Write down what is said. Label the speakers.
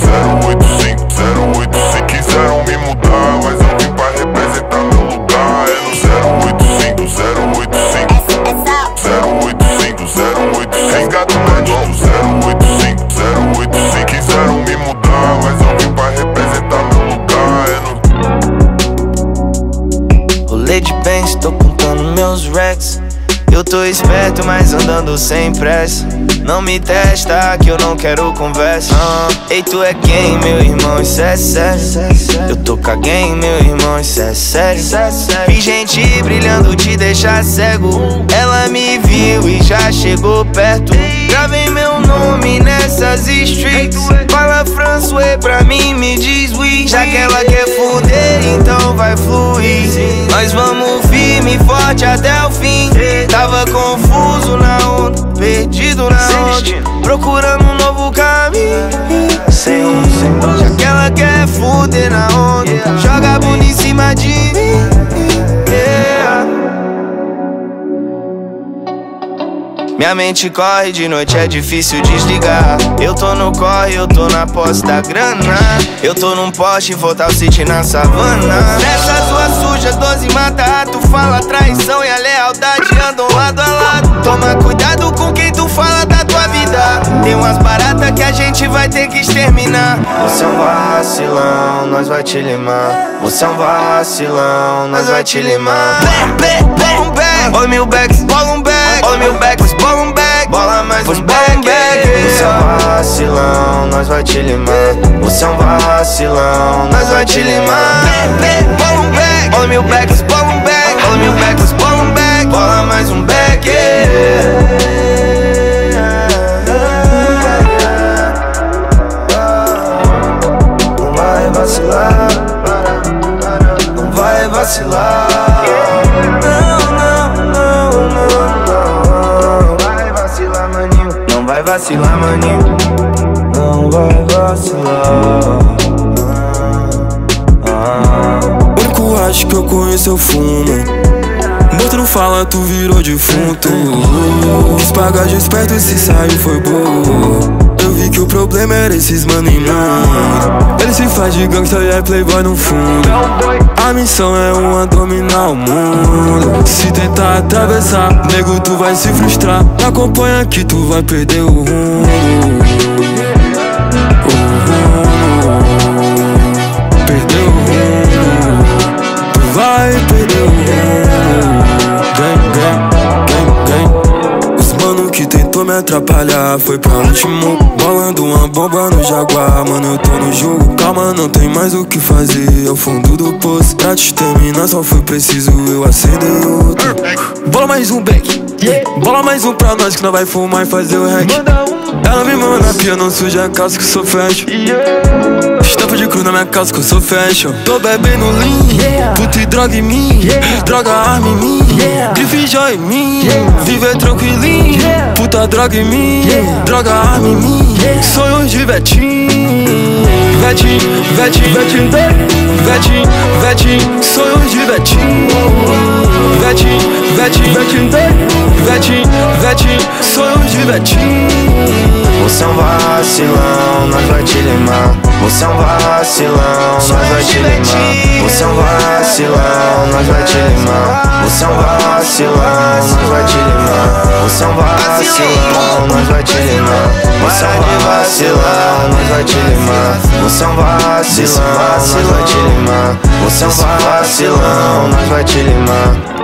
Speaker 1: 085, 085. Quiseram me mudar, mas eu vim pra representar meu lugar. É no 085, 085, 085, 085. Resgato médico, 085, 085. Quiseram me mudar, mas eu vim pra representar meu lugar. É no
Speaker 2: rolê de Benz, tô contando meus racks. Eu tô esperto, mas andando sem pressa. Não me testa que eu não quero conversa. Ei, tu é quem, meu irmão? Isso é sério. Eu tô caguei, meu irmão, isso é sério. Vi gente brilhando, te deixar cego. Ela me viu e já chegou perto. Gravei meu nome nessas streets. Fala François pra mim, me diz oui. Já que ela quer fuder, então vai fluir. Nós vamos firme e forte até o fim. Tava confuso na onda, perdido na onda, procurando um novo caminho. Já que ela quer fuder na onda, joga a bunda em cima de mim. Minha mente corre, de noite é difícil desligar. Eu tô no corre, eu tô na posse da grana. Eu tô num poste, Voltal City na savana. Nessas ruas sujas, 12 mata-rato. Fala traição e a lealdade andam lado a lado. Toma cuidado com quem tu fala da tua vida. Tem umas baratas que a gente vai ter que exterminar. Você é um vacilão, nós vai te limar. Você é um vacilão, nós vai te limar. Olha mil bags, bola um bag. Olha mil bags, bola um bag. Bola mais um bag. Você é um vacilão, nós vai te limar. Você é um vacilão, nós vai te limar. Bola um bag. Olha mil bags, bola um bag. Olha mil bags, bola um bag. Bola mais um bag. Não vai vacilar, não vai vacilar. Não vai vacilar, maninho. Não vai vacilar.
Speaker 3: O único acho que eu conheço eu fumo. Outro não fala, tu virou defunto. Quis pagar de esperto, se saiu foi boa. Eu vi que o problema era esses mano imundo. Ele se faz de gangsta e é playboy no fundo. A missão é uma dominar o mundo. Se tentar atravessar, nego, tu vai se frustrar. Acompanha que tu vai perder o rumo. Perdeu o rumo. Tu vai perder o rumo. Os mano que tentou me atrapalhar foi pra último. Bolando uma bomba no Jaguar, mano, eu tô no jogo. Calma, não tem mais o que fazer, é o fundo do poço. Pra te terminar só foi preciso eu acender outro. Bola mais um back, bola mais um pra nós que nós vai fumar e fazer o hack. Ela me manda na pia, não suja a calça que eu sou fashion. Estampa de cruz na minha calça que eu sou fashion. Tô bebendo lean, puta e droga em mim. Droga, arma em mim, grife joia em mim. Viver tranquilinho, puta droga em mim. Droga, arma em mim, sonhos de Vetinho. Vetinho, Vetinho, Vetinho, Vetinho, Vetinho, sonhos de Vetinho. Vetinho, Vetinho, Vetinho, Vetinho, Vetinho, sonhos de Vetinho.
Speaker 2: Você é um vacilão, nós vai te limar. Você é um vacilão, nós vai te limar. Você é um vacilão, nós vai te limar. Você é um vacilão, nós vai te limar. Você é um vacilão, nós vai te limar. Você é um vacilão, nós vai te limar. Você é um vacilão, nós vai te limar. Você é um vacilão, nós vai te limar.